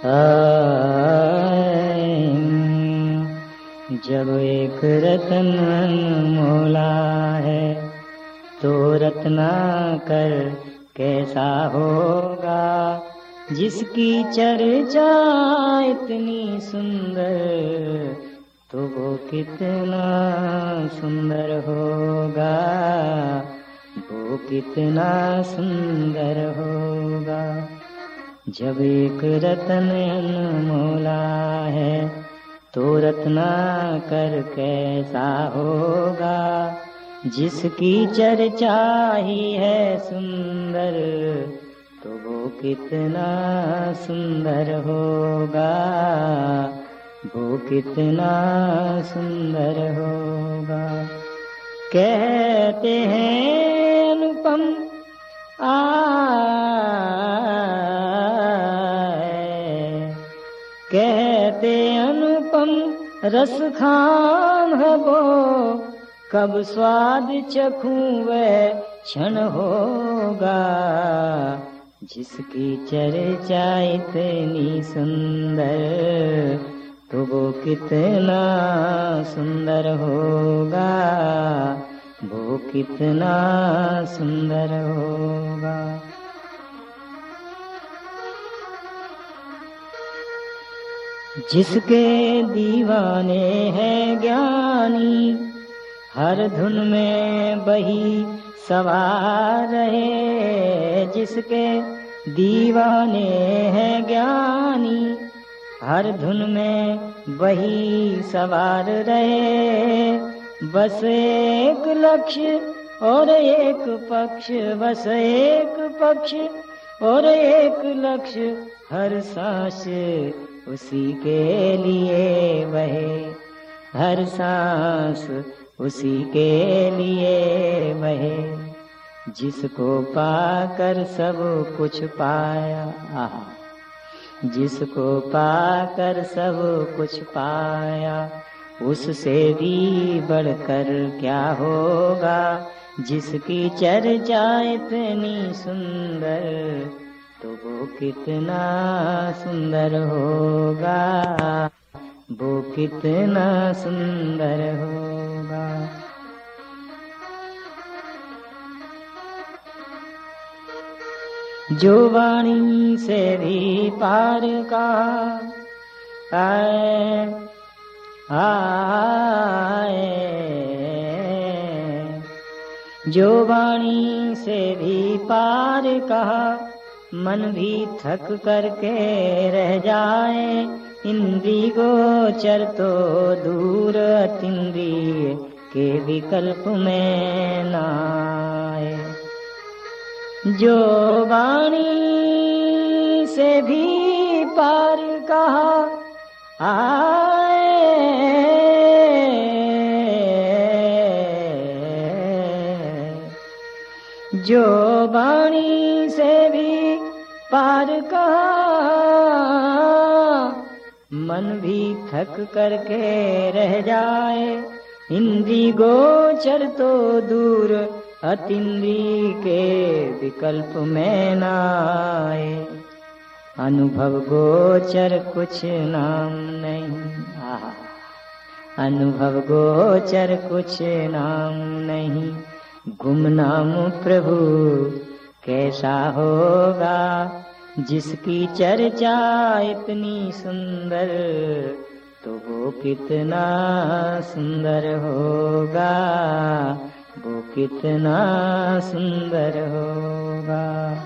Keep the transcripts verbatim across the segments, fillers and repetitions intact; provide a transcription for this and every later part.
जब एक रतन अनमोला है तो रत्नाकर कैसा होगा, जिसकी चर्चा इतनी सुंदर तो वो कितना सुंदर होगा, वो कितना सुंदर होगा। जब एक रतन अनमोला है तो रत्नाकर कैसा होगा, जिसकी चर्चा ही है सुंदर तो वो कितना सुंदर होगा, वो कितना सुंदर होगा। कहते हैं अनुपम आए, कहते अनुपम रस खाम है वो, कब स्वाद चखूं वह क्षण होगा, जिसकी चर्चा इतनी सुंदर तो वो कितना सुंदर होगा, वो कितना सुंदर होगा। जिसके दीवाने हैं ज्ञानी, हर धुन में बही सवार रहे, जिसके दीवाने हैं ज्ञानी, हर धुन में वही सवार रहे। बस एक लक्ष्य और एक पक्ष, बस एक पक्ष और एक लक्ष्य, हर सांस उसी के लिए बहे, हर सांस उसी के लिए बहे। जिसको पाकर सब कुछ पाया, आहा, जिसको पाकर सब कुछ पाया, उससे भी बढ़कर क्या होगा, जिसकी चर्चा इतनी सुंदर तो वो कितना सुंदर होगा, वो कितना सुंदर होगा। जो वाणी से भी पार का आए आए, जो वाणी से भी पार कहा, मन भी थक करके रह जाए, इंद्रिय गोचर तो दूर अतीन्द्रिय के विकल्प में नाए। जो वाणी से भी पार कहा आए, जो वाणी से भी पार कहा, मन भी थक करके रह जाए, इंद्रिय गोचर तो दूर अतीन्द्रिय के विकल्प में नाए। अनुभव गोचर कुछ नाम नहीं, आहा, अनुभव गोचर कुछ नाम नहीं, गुमनाम प्रभु कैसा होगा, जिसकी चर्चा इतनी सुंदर तो वो कितना सुंदर होगा, वो कितना सुंदर होगा।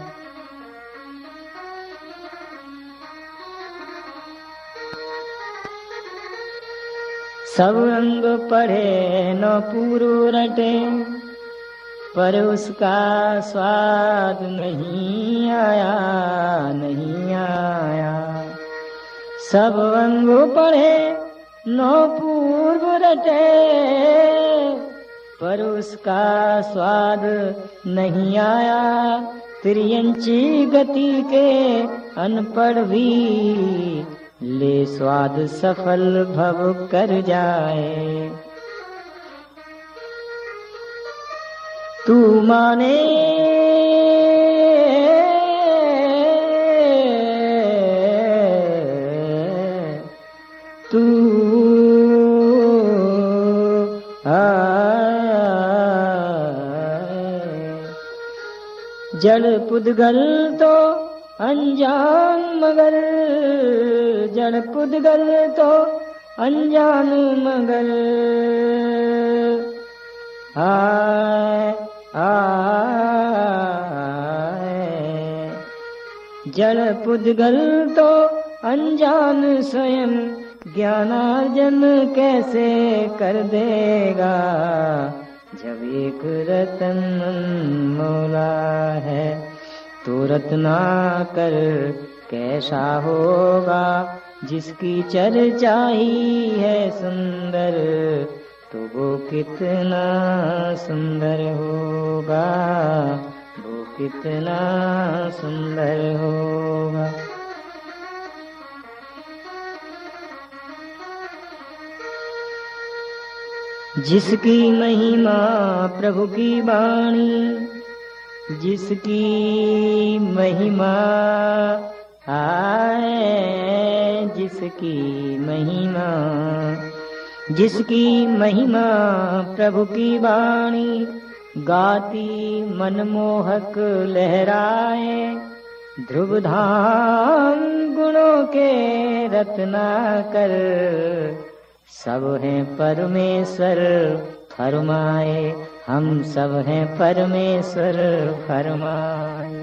सब अंग पढ़े न पूर्व रटे, पर उसका स्वाद नहीं आया, नहीं आया। सब अंग पढ़े न पूर्व रटे, पर उसका स्वाद नहीं आया। त्रियंची गति के अनपढ़ भी ले स्वाद सफल भव कर जाए। तू माने जड़ पुद्गल तो अनजान मगर, जड़ पुद्गल तो अनजान मगर, आए आए जड़ पुद्गल तो अनजान स्वयं, ज्ञानार्जन कैसे कर देगा, जब एक रतन मौला है तो रत्ना कर कैसा होगा, जिसकी चर्चा ही है सुंदर तो वो कितना सुंदर होगा, वो कितना सुंदर होगा। जिसकी महिमा प्रभु की वाणी, जिसकी महिमा आए, जिसकी महिमा, जिसकी महिमा प्रभु की वाणी, गाती मनमोहक लहराए, ध्रुव धाम गुणों के रत्नाकर, सब हैं परमेश्वर फरमाए, हम सब हैं परमेश्वर फरमाए।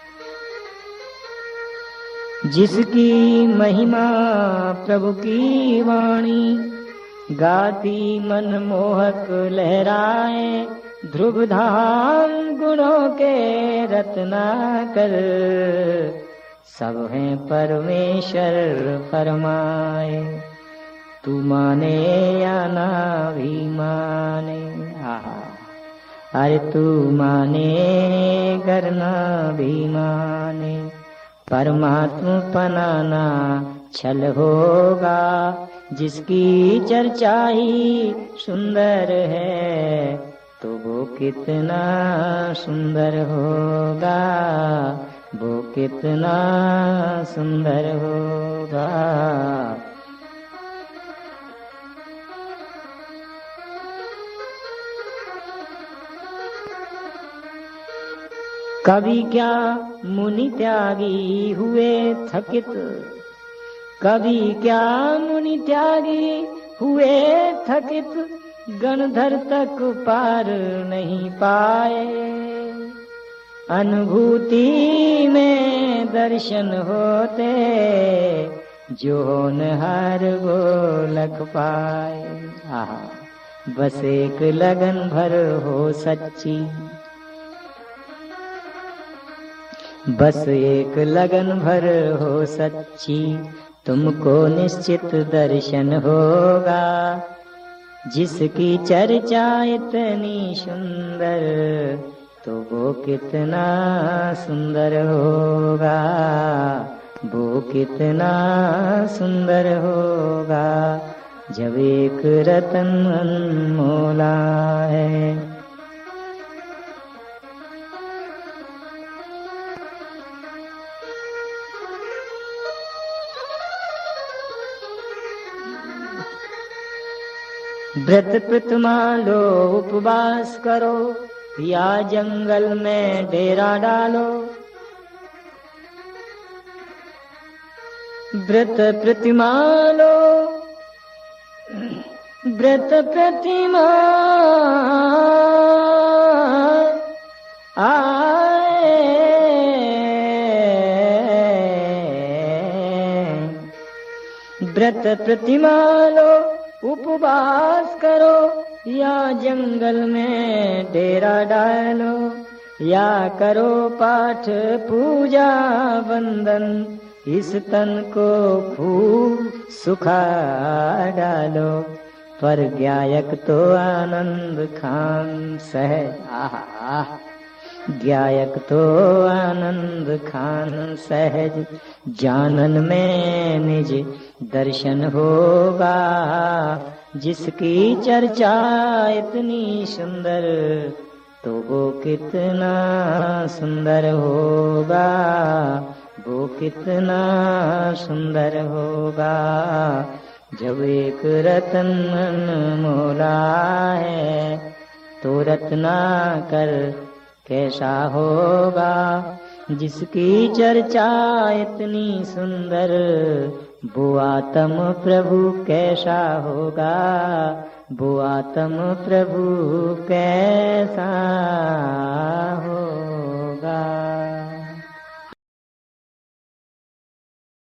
जिसकी महिमा प्रभु की वाणी, गाती मनमोहक लहराए, ध्रुव धाम गुणों के रत्नाकर, सब हैं परमेश्वर फरमाए। तू माने या ना भी माने, आहा, अरे तू माने गर ना भी माने, परमात्मा पनाना छल होगा, जिसकी चर्चा ही सुंदर है तो वो कितना सुंदर होगा, वो कितना सुंदर होगा। कभी क्या मुनि त्यागी हुए थकित, कभी क्या मुनि त्यागी हुए थकित, गणधर तक पार नहीं पाए, अनुभूति में दर्शन होते, जो होनहार वो लख पाए। आहा, बस एक लगन भर हो सच्ची, बस एक लगन भर हो सच्ची, तुमको निश्चित दर्शन होगा, जिसकी चर्चा इतनी सुंदर तो वो कितना सुंदर होगा, वो कितना सुंदर होगा, जब एक रतन अनमोला है। व्रत प्रतिमा लो, उपवास करो, या जंगल में डेरा डालो, व्रत प्रतिमा लो, व्रत प्रतिमा आए, व्रत प्रतिमा लो, उपवास करो, या जंगल में डेरा डालो, या करो पाठ पूजा वंदन, इस तन को खूब सुखा डालो, पर गायक तो आनंद खान सहज, आहा, गायक तो आनंद खान सहज, जानन में निज दर्शन होगा, जिसकी चर्चा इतनी सुंदर तो वो कितना सुंदर होगा, वो कितना सुंदर होगा, जब एक रतन अनमोला है तो रत्ना कर कैसा होगा। जिसकी चर्चा इतनी सुंदर, वो आत्म प्रभु कैसा होगा, वो आत्म प्रभु कैसा